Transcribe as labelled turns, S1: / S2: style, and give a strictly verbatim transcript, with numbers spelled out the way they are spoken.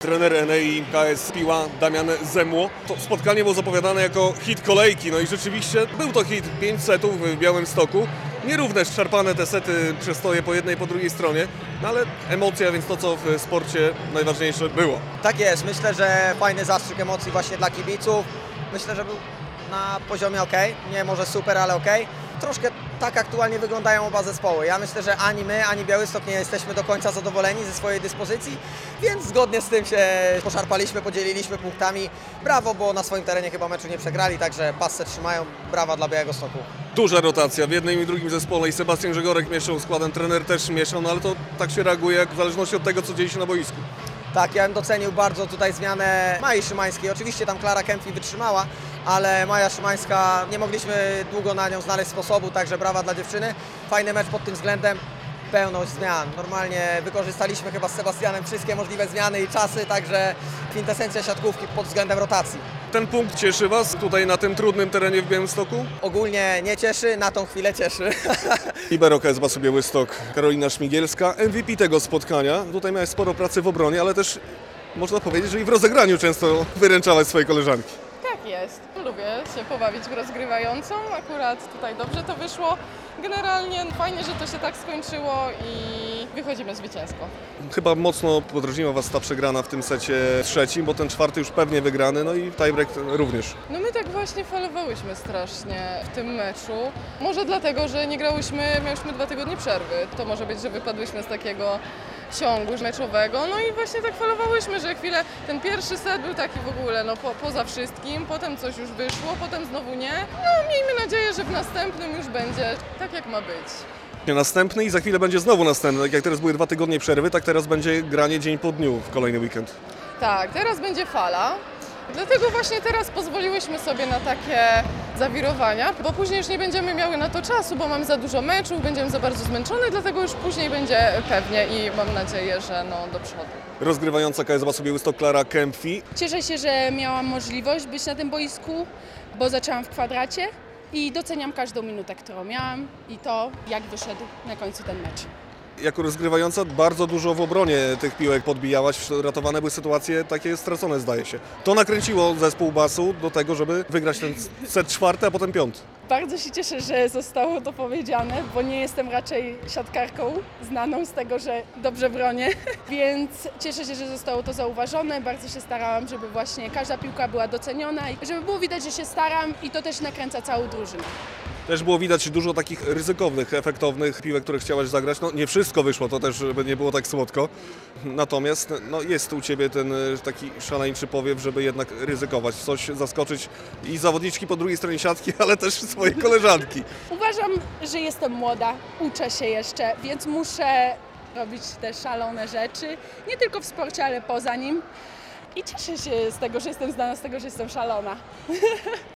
S1: Trener Enei K S Piła Damian Zemło. To spotkanie było zapowiadane jako hit kolejki, no i rzeczywiście był to hit. Pięć setów w Białymstoku. Nierówne, szarpane te sety, przestoje po jednej i po drugiej stronie, no ale emocja, więc to co w sporcie najważniejsze było.
S2: Tak jest, myślę, że fajny zastrzyk emocji właśnie dla kibiców. Myślę, że był na poziomie ok, nie może super, ale ok. Troszkę tak aktualnie wyglądają oba zespoły. Ja myślę, że ani my, ani Białystok nie jesteśmy do końca zadowoleni ze swojej dyspozycji, więc zgodnie z tym się poszarpaliśmy, podzieliliśmy punktami. Brawo, bo na swoim terenie chyba meczu nie przegrali, także pasce trzymają. Brawa dla Białegostoku.
S1: Duża rotacja w jednym i drugim zespole i Sebastian Grzegorek mieszał składem, trener też mieszał, no ale to tak się reaguje w zależności od tego, co dzieje się na boisku.
S2: Tak, ja bym docenił bardzo tutaj zmianę Mai Szymańskiej. Oczywiście tam Klara Kempfi wytrzymała, ale Maja Szymańska, nie mogliśmy długo na nią znaleźć sposobu, także brawa dla dziewczyny. Fajny mecz pod tym względem, pełność zmian. Normalnie wykorzystaliśmy chyba z Sebastianem wszystkie możliwe zmiany i czasy, także kwintesencja siatkówki pod względem rotacji.
S1: Ten punkt cieszy Was tutaj na tym trudnym terenie w Białymstoku?
S2: Ogólnie nie cieszy, na tą chwilę cieszy.
S1: Libero K S Basu Białystok, Karolina Szmigielska, M V P tego spotkania. Tutaj miałeś sporo pracy w obronie, ale też można powiedzieć, że i w rozegraniu często wyręczałaś swoje koleżanki.
S3: Tak jest. Lubię się pobawić w rozgrywającą. Akurat tutaj dobrze to wyszło. Generalnie fajnie, że to się tak skończyło i wychodzimy zwycięsko.
S1: Chyba mocno podrażniła Was ta przegrana w tym secie trzecim, bo ten czwarty już pewnie wygrany, no i tiebreak również.
S3: No my tak właśnie falowałyśmy strasznie w tym meczu. Może dlatego, że nie grałyśmy, miałyśmy dwa tygodnie przerwy. To może być, że wypadłyśmy z takiego ciągu meczowego. No i właśnie tak falowałyśmy, że chwilę, ten pierwszy set był taki w ogóle no po, poza wszystkim, potem coś już wyszło, potem znowu nie. No miejmy nadzieję, że w następnym już będzie tak jak ma być.
S1: Następny i za chwilę będzie znowu następny. Tak jak teraz były dwa tygodnie przerwy, tak teraz będzie granie dzień po dniu w kolejny weekend.
S3: Tak, teraz będzie fala. Dlatego właśnie teraz pozwoliłyśmy sobie na takie zawirowania, bo później już nie będziemy miały na to czasu, bo mamy za dużo meczów, będziemy za bardzo zmęczone, dlatego już później będzie pewnie i mam nadzieję, że no do przodu.
S1: Rozgrywająca K S Basu Białystok Klara Kempfi.
S4: Cieszę się, że miałam możliwość być na tym boisku, bo zaczęłam w kwadracie i doceniam każdą minutę, którą miałam i to, jak wyszedł na końcu ten mecz.
S1: Jako rozgrywająca bardzo dużo w obronie tych piłek podbijałaś, ratowane były sytuacje takie stracone, zdaje się. To nakręciło zespół Basu do tego, żeby wygrać ten set czwarty, a potem piąty.
S4: Bardzo się cieszę, że zostało to powiedziane, bo nie jestem raczej siatkarką znaną z tego, że dobrze bronię, więc cieszę się, że zostało to zauważone. Bardzo się starałam, żeby właśnie każda piłka była doceniona i żeby było widać, że się staram i to też nakręca całą drużynę.
S1: Też było widać dużo takich ryzykownych, efektownych piłek, które chciałaś zagrać. No nie wszystko wyszło, to też żeby nie było tak słodko. Natomiast no, jest u Ciebie ten taki szaleńczy powiew, żeby jednak ryzykować, coś zaskoczyć i zawodniczki po drugiej stronie siatki, ale też swoje koleżanki.
S4: Uważam, że jestem młoda, uczę się jeszcze, więc muszę robić te szalone rzeczy, nie tylko w sporcie, ale poza nim. I cieszę się z tego, że jestem znana, z tego, że jestem szalona.